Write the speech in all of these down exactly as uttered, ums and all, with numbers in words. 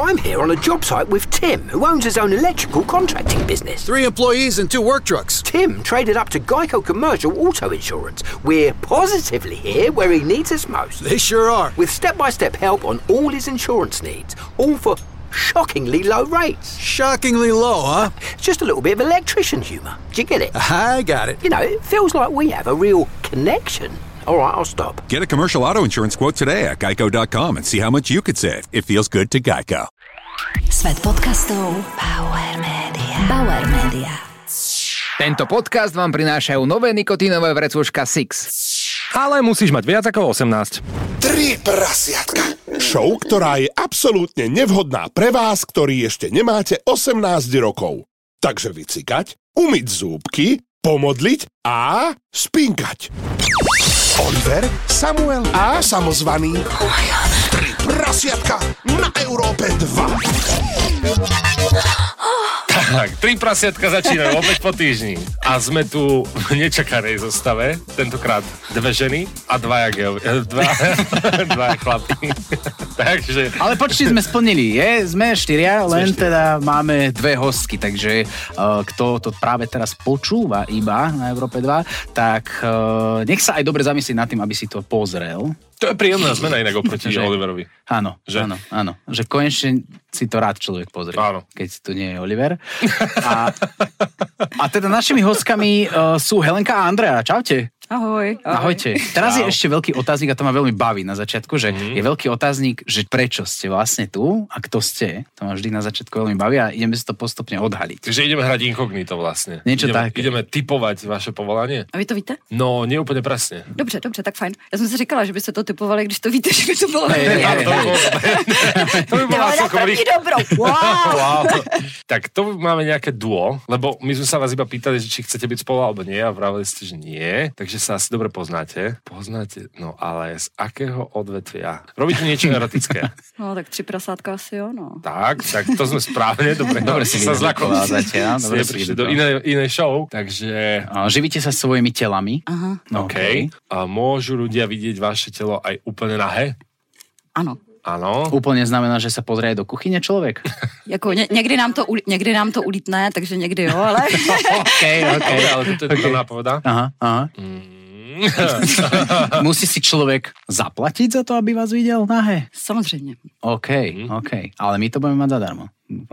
I'm here on a job site with Tim, who owns his own electrical contracting business. Three employees and two work trucks. Tim traded up to Geico Commercial Auto Insurance. We're positively here where he needs us most. They sure are. With step-by-step help on all his insurance needs, all for shockingly low rates. Shockingly low, huh? Just a little bit of electrician humour. Do you get it? I got it. You know, it feels like we have a real connection. All right, I'll stop. Get a commercial auto insurance quote today at geico dot com and see how much you could save. It feels good to Geico. Svet podcastov Bauer Media. Bauer Media. Tento podcast vám prinášajú nové nikotínové vrecúška Six. Ale musíš mať viac ako osemnásť. Tri prasiatka. Show, ktorá je absolútne nevhodná pre vás, ktorí ešte nemáte osemnásť rokov. Takže vycikať, umyť zúbky, pomodliť a spinkať. Oliver, Samuel a samozvaný. Oh my God. Tri prasiatka na Európe dva. Tak, tri prasiatka začínajú opäť po týždni. A sme tu v nečakanej zostave. Tentokrát dve ženy a dvaja geo... Dva, dvaja chlapí. Takže... Ale počty sme splnili, je? Sme štyria, len teda máme dve hostky, takže uh, kto to práve teraz počúva iba na Európe dva, tak uh, nech sa aj dobre zamyslí nad tým, aby si to pozrel. To je príjemná zmena inak oproti že, Oliverovi. Áno, že? áno, áno. Že konečne si to rád človek pozrie, áno. Keď tu nie je Oliver. A, a teda našimi hostkami uh, sú Helenka a Andrea. Čaute. Ahoj. ahoj. Ahojte. Teraz Čau. Je ešte veľký otáznik a to ma veľmi baví na začiatku, že mm. je veľký otáznik, že prečo ste vlastne tu a kto ste. To ma vždy na začiatku veľmi baví a ideme si to postupne odhaliť. Takže ideme hrať inkognito vlastne. Niečo ideme, také. Ideme typovať vaše povolanie. A vy to víte? No, nie úplne presne. Dobře, dobře, tak fajn. Já jsem si říkala, že byste to typovali, když to víte, že by to bylo. Hey, hey, hey, to by bolo celkom rýchlo. Wow. wow. Tak to máme nejaké duo, lebo my sme sa vás iba pýtali, že či chcete byť spolu alebo nie a vravili ste, že nie. Takže sa asi dobre poznáte. Poznáte, no ale z akého odvetvia? Robíte niečo erotické? No tak tři prasátka asi jo, no. Tak, tak to sme správne. Dobre, dobre si sa zlaková zatiaľ. Dobre si prišli do inej, inej show, takže... A živíte sa svojimi telami. Aha. OK. okay. A môžu ľudia vidieť vaše telo aj úplne nahé? Áno. Áno. Úplne znamená, že sa pozrie aj do kuchyne človek? Jako ně, někdy, nám to, někdy nám to ulítne, takže někdy jo, ale... OK, OK. Ale toto je okay. nápovedá. Aha, aha. Mm. Musí si človek zaplatiť za to, aby vás videl nahé? Samozřejmě. OK, mm. OK. Ale my to budeme mať zadarmo.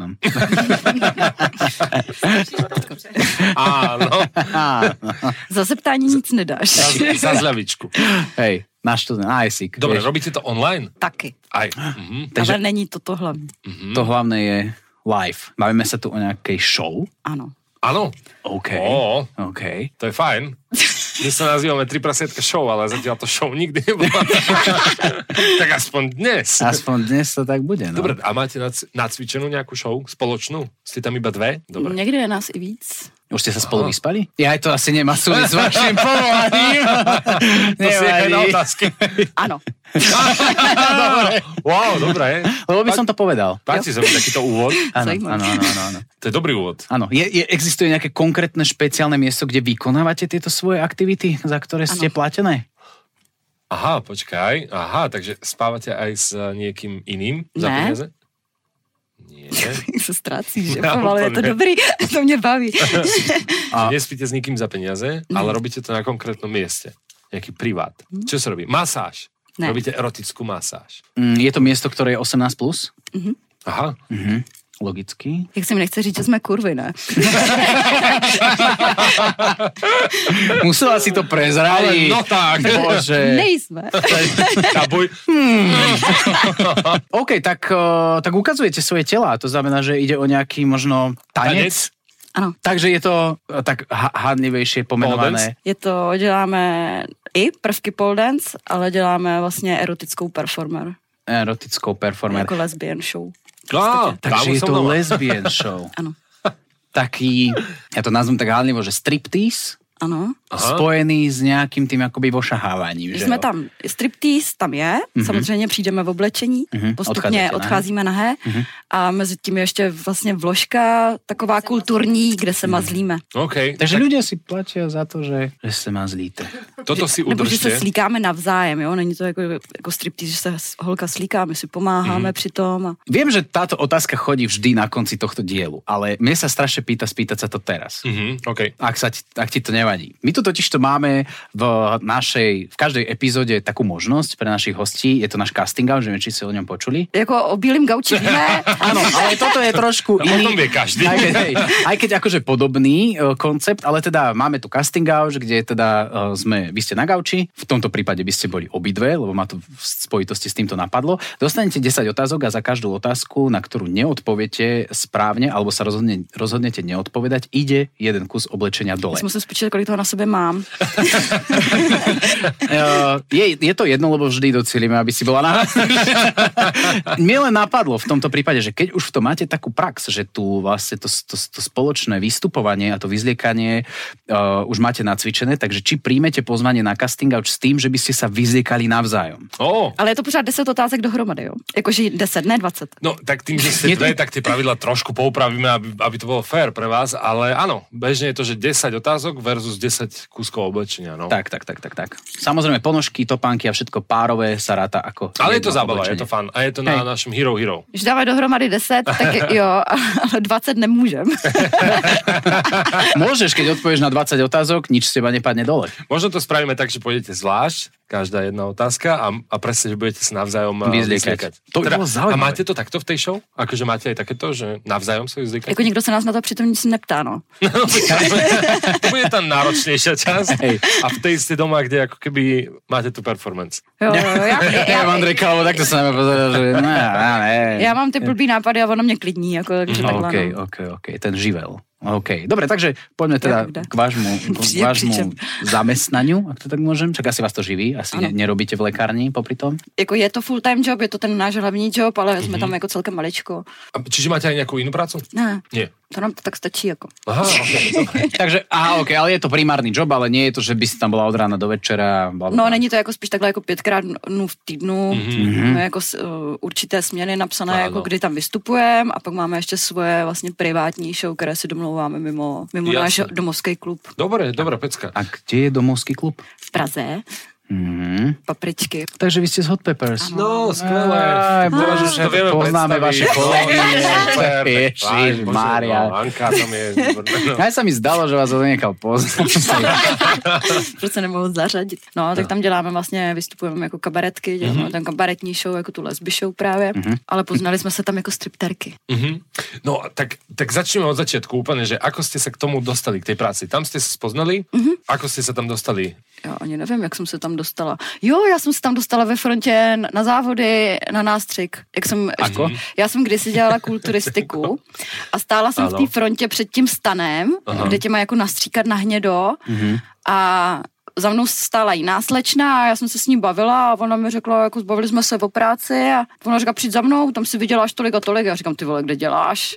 Áno. Za zeptání nic nedáš. Za, za zľavičku. Hej, na študent, na ISIC. Dobre, vieš. robíte to online? Taky. Aj. Mhm. Ale není to to hlavné. Mhm. To hlavné je live. Bavíme sa tu o nejakej show? Áno. Áno. OK. Ó, OK. To je fajn. My sa nazývame Tri prasiatka show, ale zatiaľ to show nikdy nebola. Tak aspoň dnes. Aspoň dnes to tak bude, no. Dobre, a máte nac- nacvičenú nejakú show spoločnú? Ste tam iba dve? Dobre. Niekde je nás i víc. Už ste sa spolu vyspali? Ja aj to asi nemá súvisť s vašim povolaním. To si je na otázky. Áno. Dobre. Wow, dobre. Lebo by som to povedal. Páči sa mi takýto úvod. Áno, áno, áno, áno. To je dobrý úvod. Áno. Je, je, existuje nejaké konkrétne špeciálne miesto, kde vykonávate tieto svoje aktivity, za ktoré ste ano. platené? Aha, počkaj. Aha, takže spávate aj s niekým iným za ne. peniaze? Nie. sa strácíš, že ale je to dobrý, to mne baví. A nespíte s nikým za peniaze, ale robíte to na konkrétnom mieste. Nejaký privát. Mm. Čo sa robí? Masáž. Ne. Robíte erotickú masáž. Mm, je to miesto, ktoré je osemnásť plus? Mhm. Aha. Mhm. Logicky. Jak si mi nechce říct, že jsme kurvy, ne? Musela si to prezradiť. No tak. Bože. Nejsme. Tabuj. Hmm. OK, tak, uh, tak ukazujete svoje tela. To znamená, že ide o nejaký možno tanec? Ano. Takže je to uh, tak hádlivejšie pomenované. Je to, děláme i prvky pole dance, ale děláme vlastně erotickou performer. Erotickou performer. Jako lesbian show. Á, takže je to doma. Lesbian show. Áno. Taký, ja to nazvem tak hádlivo, že striptease. Áno. Spojený s nejakým tým akoby vošahávaním. Že jsme tam, striptease tam je, mm-hmm. samozřejmě přijdeme v oblečení, mm-hmm. postupně Odcházíte odcházíme nahé mm-hmm. a mezi tím je ještě vlastně vložka taková kulturní, kde se mazlíme. Okay, Takže tak... ľudia si platia za to, že, že se mazlíte. Toto si Nebo že se udržte. slíkáme navzájem, jo? Není to jako, jako striptease, že se holka slíká, my si pomáháme mm. při tom. A... Viem, že táto otázka chodí vždy na konci tohto dielu, ale mne sa strašne pýta spýtať sa to teraz. Mhm, okay. Ak, sa ti, ak ti to nevadí. My tu totiž to máme v našej, v každej epizóde takú možnosť pre našich hostí. Je to náš casting out, že neviem, či si o ňom počuli. Jako o bílým gauči víme. Áno, ale toto je trošku No, iný. o tom vie každý. Aj keď, hej, aj keď akože podobný uh, koncept, ale teda máme tu casting out, kde teda uh, sme, vy ste na gauči, v tomto prípade by ste boli obidve, lebo ma to v spojitosti s týmto napadlo. Dostanete desať otázok a za každú otázku, na ktorú neodpoviete správne, alebo sa rozhodne, rozhodnete neodpovedať, ide jeden kus oblečenia dole. Já musím spočítat, kolik toho na sebe mám. Uh, je, je to jedno, lebo vždy docielime, aby si bola na... Mne len napadlo v tomto prípade, že keď už v tom máte takú prax, že tu vlastne to, to, to spoločné vystupovanie a to vyzliekanie uh, už máte nacvičené, takže či príjmete pozvanie na casting out s tým, že by ste sa vyzliekali navzájom? Oh. Ale je to pořád deset otázek dohromady, jo? Jakože deset, ne dvacet. No, tak tým, že ste dve, tak tie pravidla trošku poupravíme, aby, aby to bolo fair pre vás, ale áno, bežne je to, že desať otázok versus desať kúskov oblečenia, no. Tak, tak, tak, tak, tak. Samozrejme, ponožky, topánky a všetko párové sa ráta ako... Ale je to jedno zábava, oblečenie. je to fun. A je to na Hej. našom Hero Hero. Když dávají dohromady deset, tak jo, ale dvacet nemůžem. Môžeš, keď odpovieš na dvadsať otázok, nič z teba nepadne dole. Možno to spravíme tak, že pôjdete zvlášť, každá jedna otázka a, a presne, že budete sa navzájom uh, Vyzliekať. vyzliekať. To by Teda, bolo zaujímavé. a máte to takto v tej show? Akože máte aj takéto, že navzájom sa vyzliekať? Jako nikdo se nás na to přitom nic neptá, no. To bude tá náročnejšia časť. Hej. A v tej ste doma, kde ako keby máte tu performance. Jo, jo, jo, já, Ja já, mám Andrejka, takto sa na mňa pozerá, že ne, ne. já mám ty blbý nápady a ono mě klidní, jako, takže takhle, OK, no. OK, OK, ten živel. OK, dobre, takže poďme teda Jak k vášmu, k Príde, vášmu pričem. zamestnaniu, ak to tak môžem. Čak asi vás to živí, asi ne, Ano. nerobíte v lekárni popri tom. Jako je to full time job, je to ten náš hlavní job, ale jsme tam jako celkem maličko. A čiže máte aj nejakú inú prácu? Ne, Nie. to nám to tak stačí, jako. Aha, okay, dobre. Takže, aha, OK, ale je to primárny job, ale nie je to, že by si tam bola od rána do večera. Bla, bla, No, bla. není to jako spíš takhle jako pětkrát dnů v týdnu, mm-hmm. máme jako uh, určité směny napsané, Áno. jako kdy tam vystupujeme a pak máme ještě svoje vlastně privátní show, které si domlouváme mimo, mimo Jasne. náš domovský klub Dobre, dobrá pecka. A kde je domovský klub? v Praze, Mhm. papričky. Takže vy ste z Hot Peppers. No, skvelé. Aj, bože, To vieme poznáme vaše predstaviť. kolegy. Super, Ježiš, Bože, Mária. no, Anka tam je. No. Aj sa mi zdalo, že vás od niekal poznám. Proč se nemohu zařadit? No, tak tam děláme vlastně, vystupujeme jako kabaretky, děláme mm-hmm. tam kabaretní show, jako tu lesby show právě, mm-hmm. ale poznali jsme se tam jako stripterky. Mhm. No, tak, tak začneme od začiatku úplne, že ako ste sa k tomu dostali, k tej práci. Tam ste sa spoznali? Mm-hmm. Ako ste sa tam dostali? Já ani nevím, jak jsem se tam dostala. Jo, já jsem se tam dostala ve frontě na, na závody, na nástřik. Jak jsem, Ako? Já jsem kdysi dělala kulturistiku a stála jsem Ano. v té frontě před tím stanem, Aha. kde tě má jako nastříkat na hnědo Mhm. a za mnou stála jiná slečna a já jsem se s ní bavila a ona mi řekla, jako zbavili jsme se o práci a ona říká, přijď za mnou, tam si vyděláš tolik a tolik. Já říkám, ty vole, kde děláš?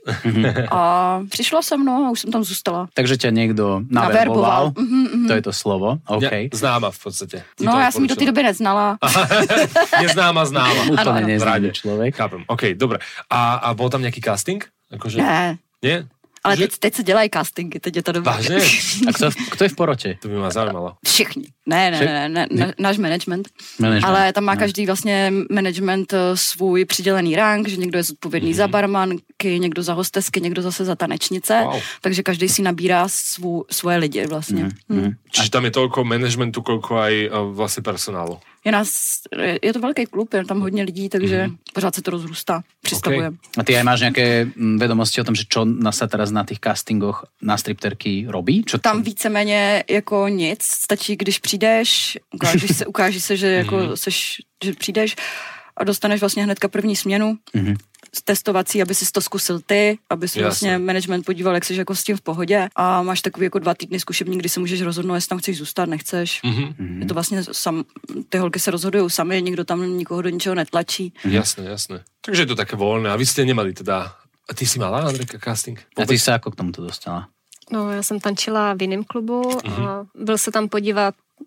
A přišla se mnou a už jsem tam zůstala. Takže ťa niekto Naverboval. naverboval. Mhm, mhm. To je to slovo. OK. Ja, známa v podstate. Ti No to já jsem ji do té odporúčila. doby neznala. Neznáma, známa. Úplne Áno, áno. neznámy Rade. človek. Chápem. OK, dobre. A, a bol tam nejaký casting? Akože... Ne, Nie? ale Že- teď, teď se dělají castingy, teď je to dobré. Vážne? A kto, kto je v porote? To by ma zaujímalo. Všichni. Ne, ne, ne, ne, ne náš management. Management. Ale tam má No. každý vlastně management eh, svůj přidělený rank, že někdo je zodpovědný mm-hmm. za barmanky, někdo za hostesky, někdo zase za tanečnice. Wow. Takže každý si nabírá svů, svoje lidi vlastně. Mm. Mm. Čiže tam je toľko managementu, koľko aj uh, vlastne personálu. Je, nás, je to velký klub, je tam hodně lidí, takže mm. pořád se to rozrůstá. Přistavujeme. A ty aj máš nejaké mm, vedomosti o tom, že čo na sa teraz na tých castingoch na stripterky robí? Čo Tam víceméně jako nic, stačí, když přijdeš, ukážeš se, ukážeš se, že, jako seš, že přijdeš a dostaneš vlastně hnedka první směnu, Mhm. testovací, aby si to zkusil ty, aby si Jasne. vlastně management podíval, jak jsi jako s tím v pohodě a máš takový jako dva týdny zkušební, kdy si můžeš rozhodnout, jestli tam chceš zůstat, nechceš. Mhm. Je to vlastně sam, ty holky se rozhodují sami, nikdo tam nikoho do ničeho netlačí. Jasné, jasné. Takže je to také voľné. A vy ste nemali teda... A ty si mala, Andrejka, casting? A ty sa ako k tomuto dostala? No, já jsem tančila v jiném klubu a byl se tam podívat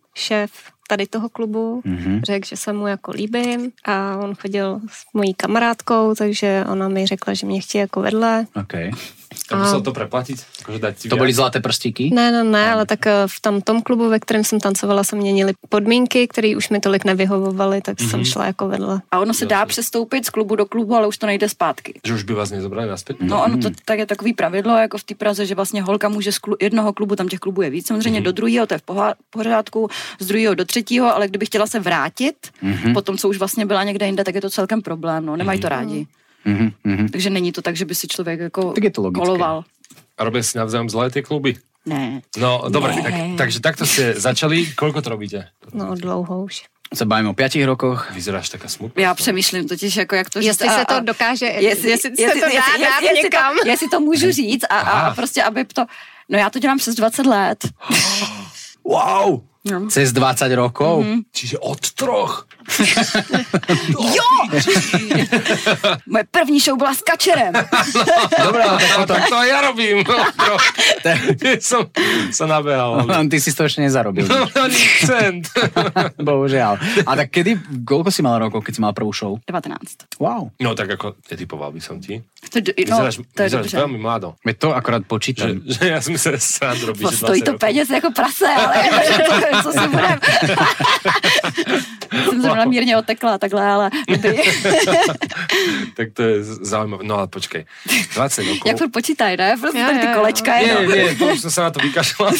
šéf tady toho klubu, mm-hmm. řekl, že se mu jako líbím a on chodil s mojí kamarádkou, takže ona mi řekla, že mě chtějí jako vedle. Okay. A musel to preplatiť? Akože dať ti to boli zlaté prstíky? Ne, ne, ne, ale tak v tom, tom klubu, ve kterém jsem tancovala, se měnily podmínky, které už mi tolik nevyhovovaly, tak mm-hmm. jsem šla jako vedle. A ono se dá přestoupit z klubu do klubu, ale už to nejde zpátky. Že už by vás nezobrali naspäť? No ono to tak je takový pravidlo, jako v té Praze, že vlastně holka může z klu- jednoho klubu, tam těch klubů je víc, samozřejmě mm-hmm. do druhého, to je v poha- pořádku, z druhého do třetího, ale kdyby chtěla se vrátit, mm-hmm. potom, co už vlastně byla někde jinde, tak je to celkem problém, no, nemají to rádi. Mm-hmm. Takže není to tak, že by si člověk jako koloval. A robia si navzájom zlé tie kluby? Ne. No, dobre, tak, takže takto ste začali. Koľko to robíte? No, dlouho už. Se bavíme o piatich rokoch. Vyzeráš taká smutná. Já přemýšlím totiž, jako jak to říct. Jestli a, se to dokáže, jestli, jestli, jestli se to dá jestli, dát jestli, někam. To, jestli to můžu říct a, a prostě, aby to... No já to dělám přes dvacet let. Wow! No. Cez dvadsať rokov? Mm-hmm. Čiže od troch. Jo! Moje první show byla s Kačerem. Dobre, ale tak, tak to ja robím. som sa nabehal. No, ty si to ešte nezarobil. No, ani cent. Bohužiaľ. A tak kedy, koľko si mal rokov, keď si mal prvú show? devätnásť. Wow. No tak ako, netypoval by som ti. To, no, vyzeráš, to je vyzeráš veľmi mládo. Veď to akorát počítam. Že, že ja som sa sám robí, že stojí to peněz jako prase, ale co si budem. Jsem zrovna mírně otekla takhle, ale tak to je zaujímavé. No ale počkej, dvadsať rokov. Jak furt počítaj, ne? Prostě tady ty kolečka. Nie, nie, to už som sa na to vykašľal.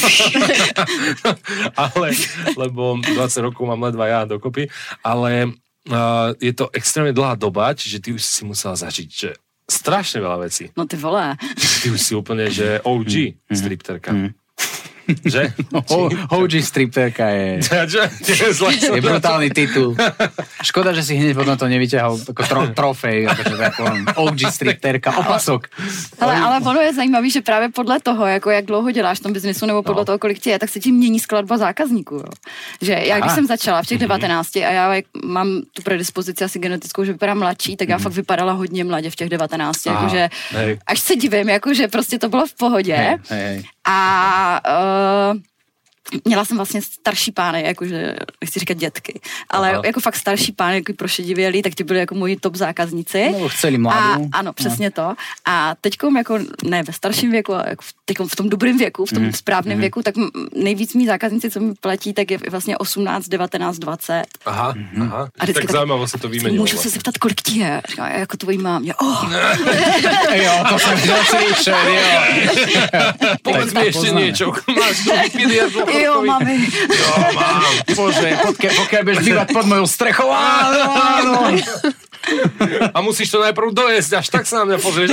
ale, lebo dvadsať rokov mám ledva ja dokopy, ale uh, je to extrémne dlhá doba, čiže ty už si musela zažiť, že strašne veľa vecí. No ty vole. Ty už si úplne, že ó gé mm. stripterka. Mm. Že? ó gé stripterka je... je brutálny titul. Škoda, že si hneď potom to nevyťahol ako tro, trofej, akože ó gé stripterka, opasok. Ale, ale ono je zajímavý, že právě podle toho, jako jak dlouho děláš v tom biznesu, nebo podle no. toho, kolik ti je, tak se ti mění skladba zákazníků. Jo. Že já, když Aha. jsem začala v těch devatenácti a já jak mám tu predispozici asi genetickou, že vypadám mladší, tak já mm. fakt vypadala hodně mladě v těch devatenácti. Jakože, až se divím, jakože prostě to bylo v pohodě. Hej, hej, hej. A uh, měla jsem vlastně starší pány, jakože, nechci říkat dětky, ale Aha. jako fakt starší pány, jako prošedivělí, tak ty byli jako moji top zákazníci. No, chceli mladou. A, ano, přesně no. to. A teďkom jako, ne ve starším věku, ale jako teďkom v tom dobrém věku, v tom mm. správném mm. věku, tak nejvíc mý zákazníci, co mi platí, tak je vlastně osmnáct, devatenáct, dvacet. Aha, mm. aha. A tak zajímavo se to vymenilo. Můžu se zeptat, kolik ti je? Říkám, jako tvojí mámě. Oh. jo, to jsem slyšel, jo. Povedz mi ještě niečo. Máš to vypiliardu. Jo, mami. Jo, mám. Bože, pokiaľ, pokiaľ budeš bývať pod mojou strechou. Áno, áno. A musíš to najprv dojesť, až tak sa na mňa pozrieš.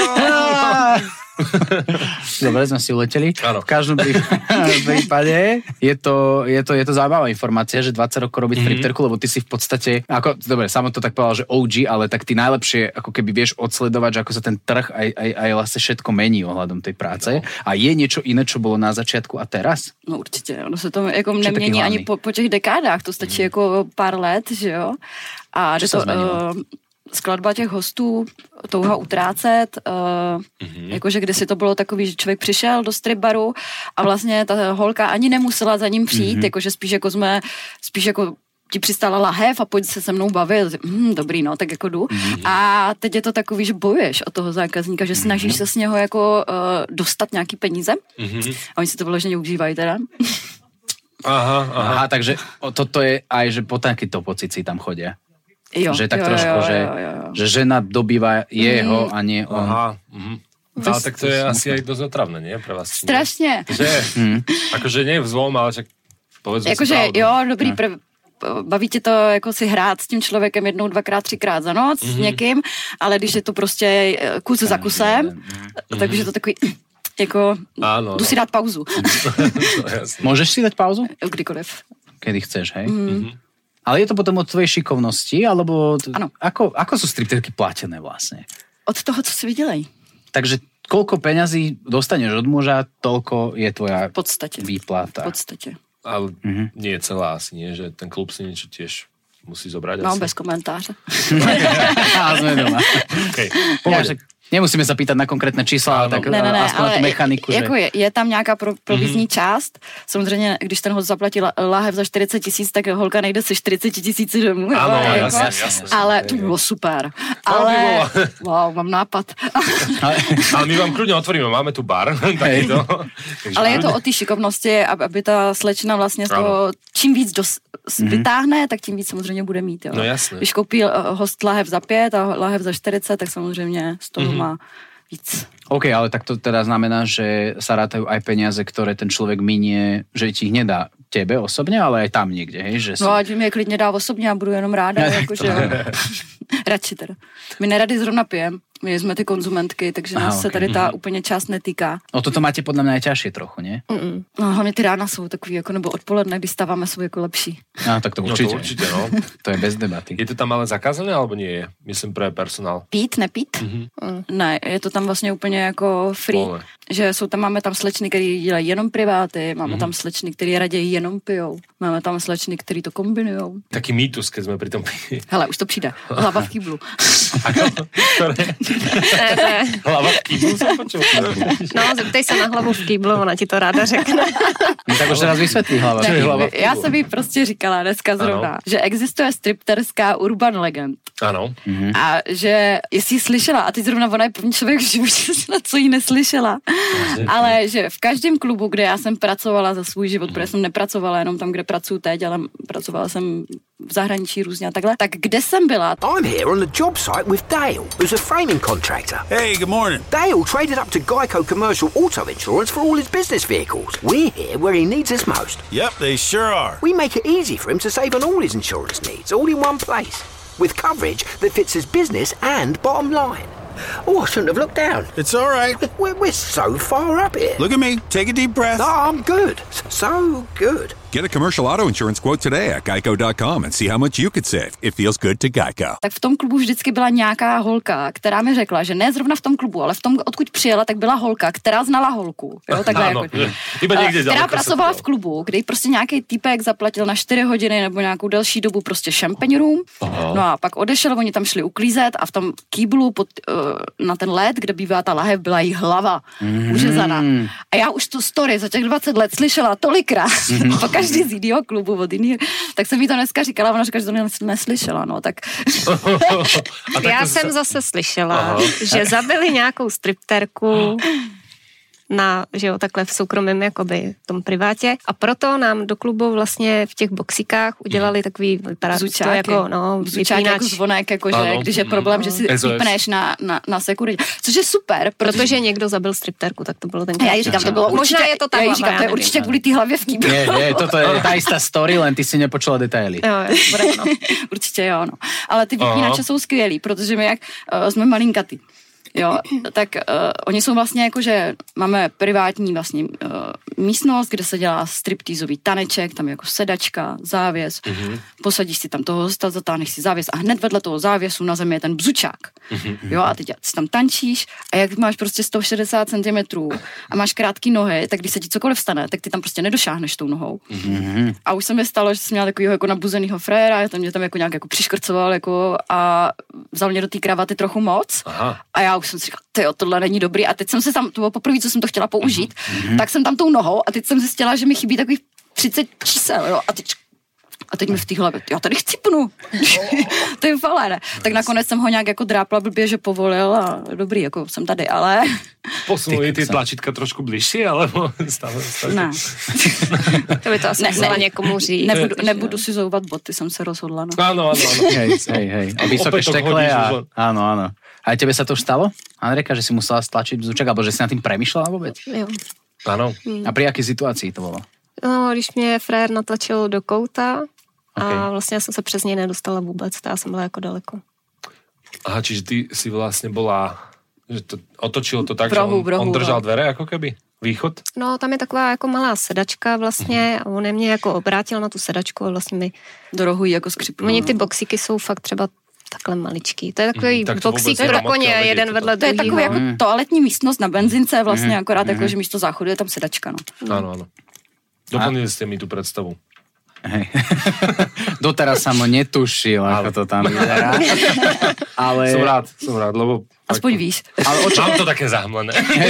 Dobre, sme si uleteli. Áno. V každom prípade je to, je to, je to zaujímavá informácia, že dvadsať rokov robiť mm-hmm. stripterku, lebo ty si v podstate, ako, dobre, samo to tak povedal, že ó gé, ale tak ty najlepšie, ako keby vieš odsledovať, že ako sa ten trh aj, aj, aj vlastne všetko mení ohľadom tej práce. No. A je niečo iné, čo bolo na začiatku a teraz? No určitě, ono se to jako nemění ani po, po těch dekádách, to stačí mm. jako pár let, že jo. A že to, uh, skladba těch hostů, touha utrácet, uh, mm-hmm. jakože kdysi to bylo takový, že člověk přišel do strip baru a vlastně ta holka ani nemusela za ním přijít, mm-hmm. jakože spíš jako jsme, spíš jako ti přistála lahev a pojď se se mnou bavit. Hm, dobrý, no, tak jako jdu. Mm-hmm. A teď je to takový, že bojuješ o toho zákazníka, že snažíš mm-hmm. se s něho jako uh, dostat nějaký peníze. Mm-hmm. A oni si to vyloženě užívají teda. Aha, aha. aha, takže toto je aj, že po takýto pocit si tam chodia. Jo, že tak jo, trošku, jo, že, jo, jo. že žena dobýva jeho mm. a nie on. Aha, mhm. Ale tak to je asi aj dosť otravné, nie? Pre vás. Strašne. Že, mm. akože nie v zlom, ale však povedzme jako si že, pravdu. Jo, dobrý, pre, baví tě to jako si hrát s tím člověkem jednou, dvakrát, třikrát za noc mm-hmm. s někým, ale když je to prostě kus za kusem, mm-hmm. takže to takový... Jako, áno, jdu si dát pauzu. Môžeš si dať pauzu? Kdykoliv. Kedy chceš, hej? Mm. Ale je to potom od tvojej šikovnosti, alebo... T- ano. Ako, ako sú stripterky platené vlastne? Od toho, co si vidělej. Takže koľko peňazí dostaneš od muža, toľko je tvoja v podstate. výplata. V podstate. Ale mm-hmm. nie je celá asi, nie? Že ten klub si niečo tiež musí zobrať. No, asi. bez komentáře. A sme doma. Okay. Ja, že Nemusíme sa pýtať na konkrétne čísla, ale tak ne, ne, ne, aspoň na tú mechaniku. Jako že... je, je tam nějaká pro, provizní mm-hmm. část. Samozřejmě, když ten host zaplatí láhev za čtyřicet tisíc, tak holka nejde se čtyřicet tisíci domů. Ano, jako, jasně, jasně. Ale to bylo super. Ale, wow, mám nápad. ale, ale my vám kludně otvoríme, máme tu bar. Takýto, ale je to o té šikovnosti, aby, aby ta slečna vlastně z toho, čím víc dos, mm-hmm. vytáhne, tak tím víc samozřejmě bude mít. Jo. No jasně. Když koupí host láhev za pět a láhev za čtyřicet, tak samozřejmě z toho mm-hmm. má víc. OK, ale tak to teda znamená, že sa rátajú aj peniaze, ktoré ten človek minie, že ti ich nedá tebe osobne, ale aj tam niekde, hej? Že si... No ať mi je klidně dá osobně a budu jenom ráda, jakože radši teda. My nerady zrovna pijem, my jsme ty konzumentky, takže nás Aha, se okay. tady ta úplně část netýká. No toto máte podle mě najťažšie trochu, ne? Mm-mm. No hlavně ty rána jsou takový, jako, nebo odpoledne, když stáváme, jsou jako lepší. No tak to určitě. No to určitě, no. To je bez debaty. Je to tam ale zakázané, alebo nie je? Myslím pre personál. Pít, nepít? Mm-hmm. Mm. Ne, je to tam vlastně úplně jako free. Volné. Že jsou tam, máme tam slečny, který dělají jenom priváty, máme mm-hmm. tam slečny, který raději jenom pijou, máme tam slečny, který to kombinujou. Taký mýtus, keď jsme pri tom pili. Hele, už to přijde. Hlava v kýblu. Hlava v kýblu jsem počul. No, zeptej se na hlavu v kýblu, ona ti to ráda řekne. No, tak už raz vysvětlí hlava. Ne, hlava v já jsem jí prostě říkala dneska zrovna, ano. Že existuje stripterská urban legend. Ano. Mm-hmm. A že jestli ji slyšela, a teď zrovna ona je první člověk v životě, co jí neslyšela, ale že v každém klubu, kde já jsem pracovala za svůj život, protože jsem nepracovala jenom tam, kde pracuji teď, ale pracovala jsem v zahraničí různě a takhle, tak kde jsem byla? I'm here on the job site with Dale, who's a framing contractor. Hey, good morning. Dale traded up to Geico Commercial Auto Insurance for all his business vehicles. We're here where he needs us most. Yep, they sure are. We make it easy for him to save on all his insurance needs, all in one place, with coverage that fits his business and bottom line. Oh, I shouldn't have looked down. It's all right. We're, we're so far up here. Look at me. Take a deep breath. No, I'm good. So good. Get a commercial auto insurance quote today at geico dot com and see how much you could save. It feels good to Geico. Tak v tom klubu vždycky byla nějaká holka, která mi řekla, že ne zrovna v tom klubu, ale v tom, odkud přijela, tak byla holka, která znala holku. Jo, takhle no, jako, no, která pracovala v klubu, kde prostě nějaký týpek zaplatil na čtyři hodiny nebo nějakou delší dobu prostě champagne room. Aha. No a pak odešel, oni tam šli uklízet a v tom kýblu pod, uh, na ten led, kde bývá ta lahev, byla jí hlava mm. uřezaná. A já už tu story za těch dvacet let slyšela tolikrát, mm. po každý z jiného klubu od jiný, tak jsem jí to dneska říkala, ona říká, že to neslyšela, no tak. Já jsem zase slyšela, Aha. že zabili nějakou stripterku na, že jo, takhle v soukromém jakoby v tom privátě a proto nám do klubu vlastně v těch boxíkách udělali takový, vypadá to jako, no, vypínač. Jako zvonek, jakože, když je problém, že si vypneš na, na, na sekuritě, což je super, protože, protože někdo zabil stripterku, tak to bylo ten já říkám, to bylo určitě, možná je to ta hlava, říkám, to je určitě kvůli té hlavě v kýblu. Nie, nie, toto je tá istá story, len ty si nepočula detaily. Jo, jo, no. Určitě jo, no. Ale ty vypínače jsou skvělý, protože my jak uh, jsme malinkatý. Jo, tak uh, oni jsou vlastně jako, že máme privátní vlastně uh, místnost, kde se dělá striptýzový taneček, tam je jako sedačka, závěs, mm-hmm. posadíš si tam toho hosta, zatáhneš si závěs a hned vedle toho závěsu na zemi je ten bzučák. Mm-hmm. Jo, a teď si tam tančíš a jak máš prostě sto šedesát centimetrů a máš krátké nohy, tak když se ti cokoliv stane, tak ty tam prostě nedošáhneš tou nohou. Mm-hmm. A už se mi stalo, že jsem měla takovýho jako nabuzenýho fréra, já tam mě tam jako nějak jako přiškrcoval jako a vzal mě do té kravaty trochu moc. Aha. A já už jsem si říkala, tyjo, tohle není dobrý. A teď jsem se tam, to bylo poprvé, co jsem to chtěla použít, mm-hmm. tak jsem tam tou nohou a teď jsem zjistila, že mi chybí takových třicet čísel, jo. A teď, a teď mi v té hlavě, já tady chcipnu. To je falé, ne? Tak nakonec jsem ho nějak jako drápla blbě, že povolil a dobrý, jako jsem tady, ale... Posunuli ty tlačítka trošku bližší, alebo stále, stále. Ne. To by to asi ne, ne, někomu říct. Nebudu, nebudu si zouvat boty, jsem se rozhodla. No. Áno, áno, áno. Hej, hej, hej. A vysoké štekle a... Áno, áno. A tebe sa to už stalo, Andrejka, že si musela stlačiť bzučak, alebo že si na tým premýšľala vôbec? Jo. Áno. A pri akej situácii to bolo? No, když mě frér natlačil do kouta okay. a vlastně já jsem se přes něj nedostala vůbec, já jsem byla jako daleko. Aha, čiže ty si vlastně byla, že to otočilo to tak, vrohu, že on, vrohu, on držal vrohu. dvere, jako keby? Východ? No, tam je taková jako malá sedačka vlastně a on mě jako obrátil na tu sedačku a vlastně mi do rohu jako skřipnul. Oni ty boxíky jsou fakt třeba takhle maličký. To je takový mm, tak boxík pro koně, jeden vedle druhýho. To je takový jako mm. toaletní místnost na benzince, vlastně mm. akorát mm. jako, že místo záchodu je tam sedačka, no. Áno, áno. Doplnili ste mi tú predstavu. Hej. Doteraz som ho netušil, ako to tam vyzerá. Ale... Som rád, som rád, lebo Aspoň víš. Ale o čo? Mám to také zahmlené.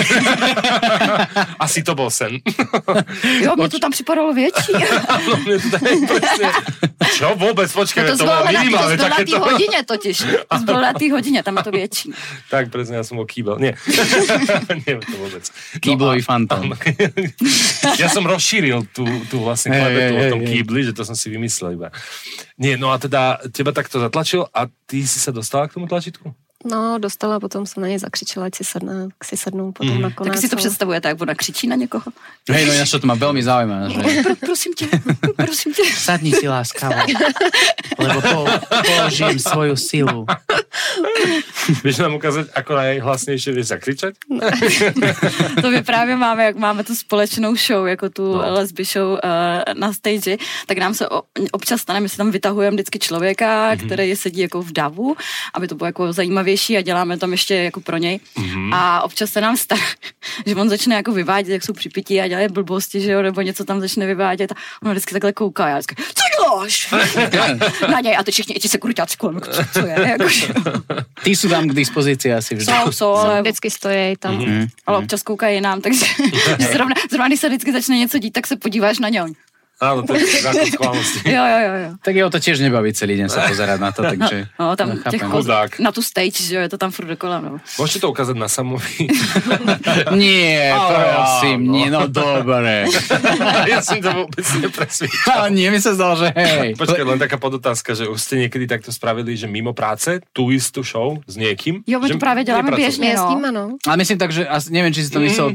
Asi to bol sen. Jo, mne to tam připadalo větší. Áno, mne to tam presne. Čo vôbec? Počkej, to, to bolo minimálne takéto. To takéto. bylo na té hodině totiž. To bylo na té hodině, tam je to větší. Tak, presne, ja som bol kýbel. Nie. Nie, to vôbec. Kýblový no, fantóm. Ja som rozšíril tú, tú vlastne klebetu hey, o tom hey, kýbli, hey. Že to som si vymyslel iba. Nie, no a teda teba takto zatlačil a ty si sa dostala k tomu tlačítku? No, dostala, potom jsem na něj zakřičela, ať si sedne, tak si sednou potom mm. nakonec. Tak si to představujete, jak ona křičí na někoho? Hej, no ja to má veľmi zaujímavé. Že... Pro, prosím tě, prosím tě. Sadni si láskavo, lebo po, položím svoju silu. Vieš nám ukázať, ako najhlasnejšie vieš zakričať? No. To my právě máme, jak máme tu společnou show, jako tu no. lesby show uh, na stage, tak nám se o, občas stane, my si tam vytahujeme vždycky člověka, mm-hmm. který sedí jako v davu, aby to bylo jako zajímavější a děláme tam ještě jako pro něj. Mm-hmm. A občas se nám stane, že on začne jako vyvádět, jak jsou připití a dělají blbosti, že jo, nebo něco tam začne vyvádět a on vždycky takhle kouká a já vždycky, co děláš? Na něj a teď všichni ti se kruťáci kolem, co je, jako, ty jsou tam k dispozici asi vždy. Jsou, jsou, ale vždycky stojí tam. Mm-hmm. Ale občas koukají nám, takže zrovna, zrovna, když se vždycky začne něco dít, tak se podíváš na něj. Áno, to je zákon skválnosti. Jo, jo, jo, jo. Tak jeho to tiež nebaví celý deň sa pozerať na to, takže... No, tam těch chudák. Na tu stage, že jo, je to tam furt dokola, no. Môžete to ukázať na samovi? Nie, prosím, nie, no dobre. Ja som to vôbec nepresvíčal. Ale nie, mi sa zdalo, že hej. Počkaj, len taká podotázka, že už ste niekedy takto spravili, že mimo práce, tú istú show s niekým? Jo, my to práve děláme běžně, no. Ale myslím tak, že neviem, či si to myslel...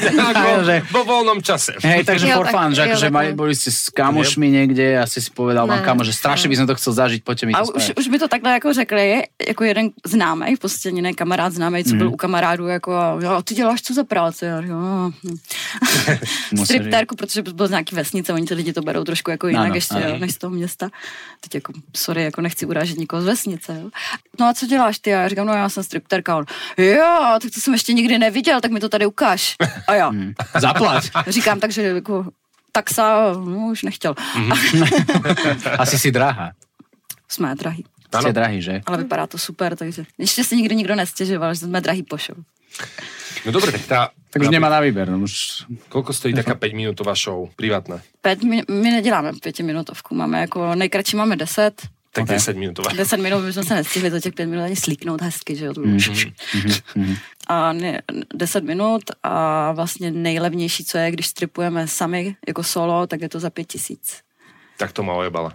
Vo voľnom čase. Hej, takže for fun, že akože boli ste s kamošmi někde a si si povedal vám kamo, že strašně bych to chcel zažít, pojďte mi to A už, už mi to takhle jako řekli, jako jeden známej, v podstatě jiný kamarád známej, co mm. byl u kamarádů, jako jo, ty děláš co za práci? Já říkám, no. Striptérku, protože byl z nějaký vesnice, oni ty lidi to berou trošku jako jinak no, no, ještě, no. Jo, než z toho města. Teď jako, sorry, jako nechci urážet nikoho z vesnice, jo. No a co děláš ty? Já říkám, no já jsem striptérka. On, jo, tak to jsem ještě nikdy neviděl, tak mi to tady ukáž. A já. Mm. Zaplať. Říkám, takže jako taxa, no, už nechtěl. Mm-hmm. Asi si drahá. Jsme drahý. Jste drahý, že? Ale vypadá to super, takže ještě si nikdo nikdo nestěžoval, že jsme drahý po show. No dobre, tak tá... Tak už nemá na výber. No už... Koľko stojí taká päťminútová show, privátna? Pět, my, my neděláme pětiminutovku, máme jako, nejkratší máme deset. Tak okay. deset minutová. deset minut, my jsme se nestihli za těch pět minut ani slíknout hezky, že jo. Mm-hmm. Mm-hmm. A ne, deset minut a vlastně nejlevnější, co je, když stripujeme sami jako solo, tak je to za pět tisíc. Tak to ma ojebala.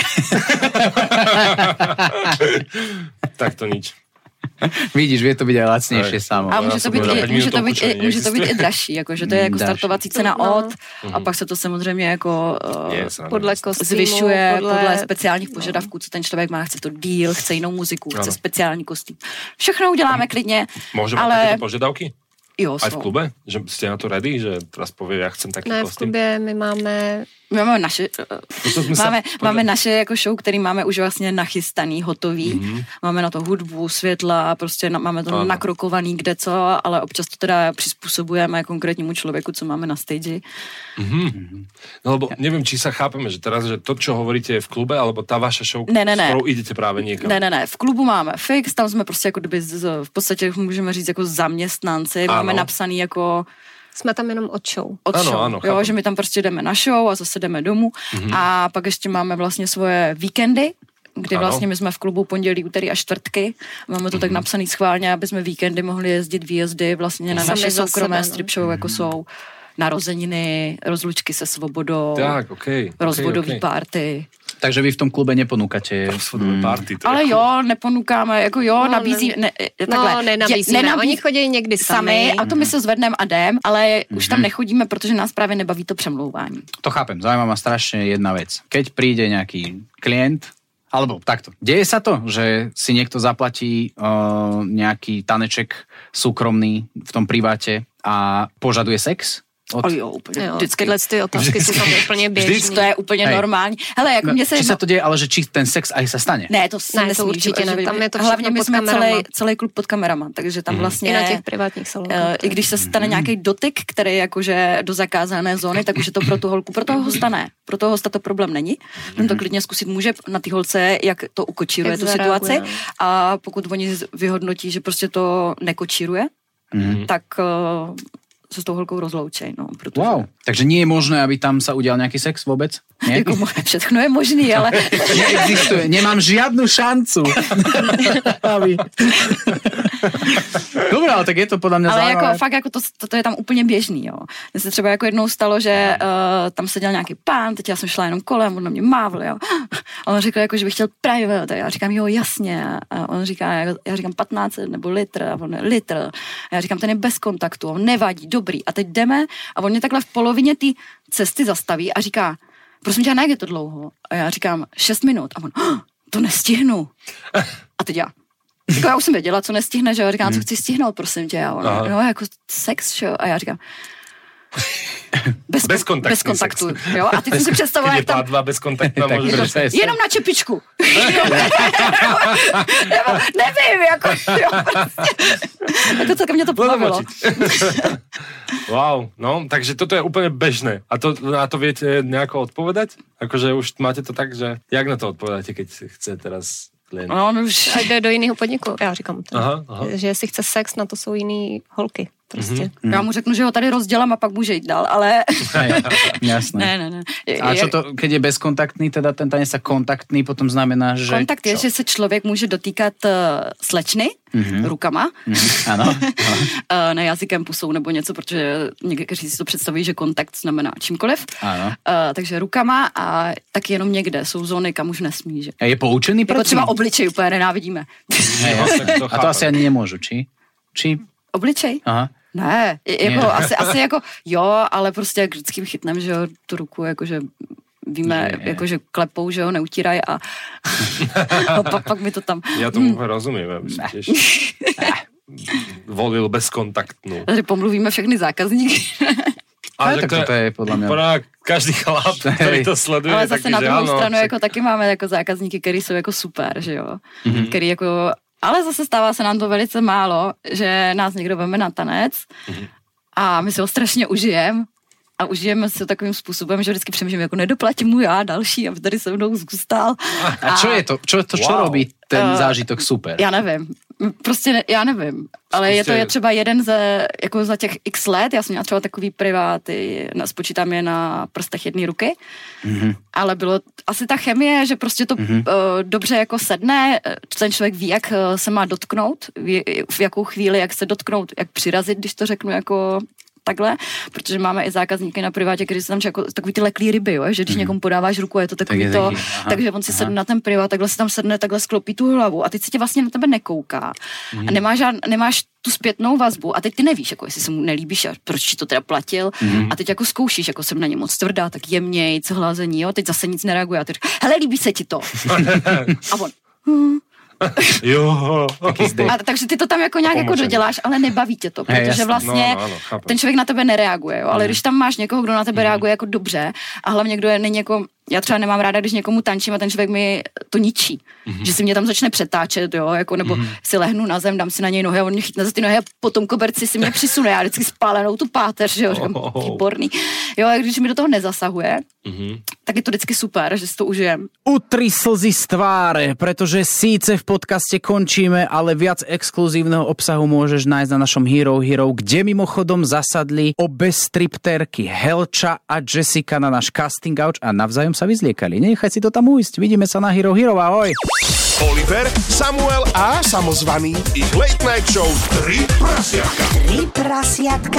Tak to nič. Vidíš, vie to byť aj lacnejšie samo. A může to být, i, může to být, i, může to být i dražší, jakože to je jako startovací cena od a pak se to samozřejmě jako uh, podle kostýmu, zvyšuje podle... podle speciálních požadavků, co ten člověk má, chce to díl, chce jinou muziku, chce ano. speciální kostým. Všechno uděláme klidně, Môžeme ale... takéto požiadavky? Jo, aj v klube? Že ste na to ready? Že teraz povie, ja chcem taký ne, kostým? Ne, v klube my máme... My máme naše, máme, máme naše jako show, který máme už vlastně nachystaný, hotový. Mm-hmm. Máme na to hudbu, světla, prostě na, máme to ano. nakrokovaný kde co, ale občas to teda přizpůsobujeme konkrétnímu člověku, co máme na stage. Mm-hmm. No lebo neviem, či sa chápeme, že teraz, že to, čo hovoríte je v klube, alebo tá vaša show, ne, ne, ne. s ktorou idete práve niekam. Ne, ne, ne. V klubu máme fix, tam jsme prostě jako kdyby z, v podstatě můžeme říct jako zaměstnanci, ano. Máme napsaný jako jsme tam jenom od show. Od ano, show, ano, jo, že my tam prostě jdeme na show a zase jdeme domů mm-hmm. a pak ještě máme vlastně svoje víkendy, kdy ano. vlastně my jsme v klubu pondělí, úterý a čtvrtky. Máme to mm-hmm. tak napsaný schválně, aby jsme víkendy mohli jezdit výjezdy vlastně na naše soukromé strip show, jako jsou narozeniny, rozlučky se svobodou, tak, okay, rozvodový okay, okay. party. Takže vy v tom klube neponúkate rozvodové party. Ale jo, neponúkáme, jako jo, no, nabízí, ne, no, takhle. nenabízíme, nenabí... oni chodí někdy sami. sami a to my se zvedneme a jdem, ale mm-hmm. už tam nechodíme, protože nás právě nebaví to přemlouvání. To chápem, zaujíma ma strašne jedna vec. Keď príde nejaký klient, alebo takto, deje sa to, že si niekto zaplatí uh, nejaký taneček súkromný v tom priváte a požaduje sex? Od... Ale jo, úplně jo, vždycky. Tyhle ty otázky jsou tam úplně běžný. Vždycky to je úplně Hej. normální. Hele, jako No, mě se... či sa to deje, ale že či ten sex aj sa stane? Ne, to se Ne, to nesmí, určitě že- ne, tam je to hlavně všechno my pod jsme celý, kamerama. celý klub pod kamerama, takže tam vlastně... I na těch privátních salonech. Uh, I když se stane nějaký dotyk, který je jakože do zakázané zóny, tak už je to pro tu holku, pro toho hosta ne. Pro toho hosta to problém není. On to klidně zkusit může na té holce, jak to ukočíruje Jak tu zareaguje, situaci. no. A pokud oni vyhodnotí, že prostě to nekočíruje, Mhm. tak uh, se s tou holkou rozloučej. No, protože... Wow. Takže nie je možné, aby tam sa udial nejaký sex vôbec? Nie? Jako moje všechno je možný, ale... Neexistuje. Nemám žiadnu šancu. Aby... Dobre, ale tak je to podľa mňa Ale zaujímavé. jako fakt jako to, to, to je tam úplně běžný, jo. Mně se třeba jako jednou stalo, že uh, tam seděl nějaký pán, teď já jsem šla jenom kolem, on na mě mávl, jo. A on řekl jako, že bych chtěl private, a já říkám, jo, jasně. A on říká, já říkám patnáct nebo litr, a on litr. A já říkám, ten je bez kontaktu, on nevadí, dobrý. A teď jdeme a on mě takhle v polovině té cesty zastaví a říká, prosím tě, jak je to dlouho? A já říkám, šest minut. A on, oh, to nestihnu. A teď já, jako já už jsem věděla, co nestihne, že jo, říkám, co chci stihnout, prosím tě, a on, no, jako sex, že jo, a já říkám, bez, Bezkontaktní bez kontaktu, sex. jo, a teď jsem si představovala, Keď je jak tam, pádva bezkontaktná, Tak môže... to je jenom na čepičku. Nebo, nevím, jako, jo, prostě. Jako celkem mě to pobavilo. Wow, no, takže toto je úplne bežné. A to, na to viete nejako odpovedať? Akože už máte to tak, že jak na to odpovedáte, keď chce teraz klient? No, on už... A jde do jiného podniku. Já říkám, to, Aha, aha. že jestli chce sex, na to jsou jiný holky. Prostě. Mhm. Já mu řeknu, že ho tady rozdělám a pak může jít dál, ale... Hej, jasné. Ne, ne, ne. A čo to, keď je bezkontaktný, teda ten tanec sa kontaktný, potom znamená, že... Kontakt je, čo? že se člověk může dotýkat uh, slečny Mhm. rukama, Mhm, Áno. áno. uh, ne jazykem, pusou nebo něco, protože někteří si to představují, že kontakt znamená čímkoliv. Áno. Uh, takže rukama a taky jenom někde. Jsou zóny, kam už nesmí. Že? A je poučený Jako proti? třeba obličej úplně nenávidíme. Hej, tak to A to chápem. asi ani nemôžu, či? Či? Obličej? Aha. Ne, jako, Ne. asi, asi jako jo, ale prostě jak vždycky chytnem, že jo, tu ruku, jakože víme, Že je. jakože klepou, že jo, neutírají a, a pak, pak mi to tam... Ja tomu hmm. rozumím, ja by som tiež volil bezkontaktnú. Takže pomluvíme všechny zákazníky. Ale tak toto je podľa mňa... Podľa každý chlap, ktorý to sleduje, Ale zase taký, na že druhou áno, stranu však- jako taky máme jako zákazníky, který jsou jako super, že jo. Mm-hmm. Který jako, ale zase stává se nám to velice málo, že nás někdo veme na tanec mm-hmm. a my si ho strašně užijeme. A užijeme si to takovým způsobem, že vždycky přemýšlím, jako nedoplatím mu já další, aby tady se mnou zůstal. A čo je to? Čo, to, čo Wow. robí ten Uh, zážitok super? Já nevím. Prostě ne, já nevím. Ale je to je třeba jeden ze, jako za těch x let, já jsem měla třeba takový priváty, na- spočítám je na prstech jedné ruky, mm-hmm. ale bylo asi ta chemie, že prostě to mm-hmm. uh, dobře jako sedne, ten člověk ví, jak uh, se má dotknout, ví, v jakou chvíli, jak se dotknout, jak přirazit, když to řeknu jako takhle, protože máme i zákazníky na privátě, kteří se tam jako takový ty leklý ryby, jo, že když mm. někomu podáváš ruku, je to takový Tak je to, taky, aha, takže on si aha. sedne na ten privát, takhle se tam sedne, takhle sklopí tu hlavu a teď se tě vlastně na tebe nekouká mm. a nemáš, žád, nemáš tu zpětnou vazbu a teď ty nevíš, jako jestli se mu nelíbíš a proč ti to teda platil mm. a teď jako zkoušíš, jako jsem na ně moc tvrdá, tak jemněj, co hlazení, jo, teď zase nic nereaguje a ty říkáš, hele, líbí se ti to. A on, hm. Jo. A, takže ty to tam jako nějak jako Pomočení. doděláš, ale nebaví tě to, Hej, protože jasně. vlastně No, no, ano, chápem. ten člověk na tebe nereaguje, jo? Ale když tam máš někoho, kdo na tebe reaguje jako dobře a hlavně kdo je není jako, já třeba nemám ráda, když někomu tančím a ten člověk mi to ničí, že si mě tam začne přetáčet, jo, jako nebo si lehnu na zem, dám si na něj nohy a on mě chytne za ty nohy a potom koberci si mě přisune, já vždycky spálenou tu páteř, že jo, říkám, Oh. výborný. Jo, a když mi do toho nezasahuje, tak je to vždycky super, že si to užijem. Utri slzy z tváre, pretože síce v podcaste končíme, ale viac exkluzívneho obsahu môžeš nájsť na našom Hero Hero, kde mimochodom zasadli obe stripterky Helča a Jessica na náš casting couch a navzájom sa vyzliekali. Nenechaj si to tam ujsť. Vidíme sa na Hero Hero, ahoj. Oliver, Samuel a samozvaný ich late night show Tri prasiatka. Tri prasiatka.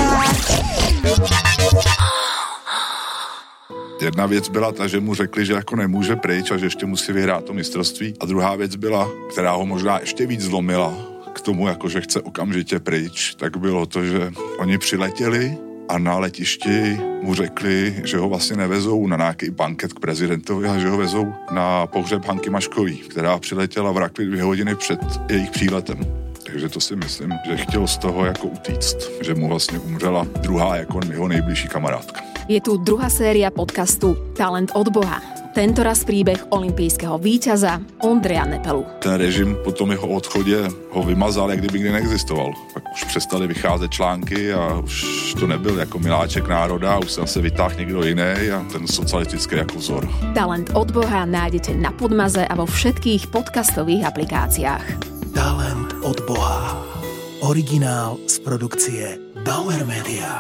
Jedna věc byla ta, že mu řekli, že jako nemůže pryč a že ještě musí vyhrát to mistrovství. A druhá věc byla, která ho možná ještě víc zlomila k tomu, jako že chce okamžitě pryč, tak bylo to, že oni přiletěli a na letišti mu řekli, že ho vlastně nevezou na nějaký banket k prezidentovi a že ho vezou na pohřeb Hanky Maškový, která přiletěla v Rakvi dvě hodiny před jejich příletem. Takže Takže to si myslím, že chtěl z toho jako utíct, že mu vlastně umřela druhá jako jeho nejbližší kamarádka. Je tu druhá séria podcastu Talent od Boha. Tentoraz príbeh olympijského víťaza Ondreja Nepelu. Ten režim po tom jeho odchodě ho vymazal, jak kdyby nikdy neexistoval. Pak už přestali vycházet články a už to nebyl jako miláček národa, už se zase vytáhl někdo jiný a ten socialistický jako vzor. Talent od Boha nájdete na Podmaze a vo všetkých podcastových aplikáciách. Talent od Boha. Originál z produkcie Bauer Media.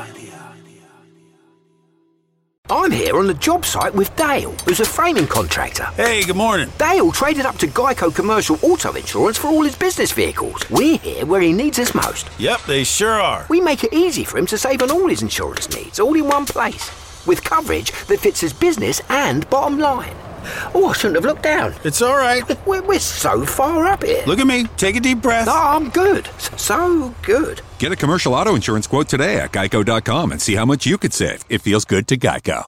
I'm here on the job site with Dale, who's a framing contractor. Hey, good morning. Dale traded up to Geico Commercial Auto Insurance for all his business vehicles. We're here where he needs us most. Yep, they sure are. We make it easy for him to save on all his insurance needs, all in one place, with coverage that fits his business and bottom line. Oh, I shouldn't have looked down. It's all right. We're, we're so far up here. Look at me. Take a deep breath. No, I'm good. So good. Get a commercial auto insurance quote today at geico dot com and see how much you could save. It feels good to Geico.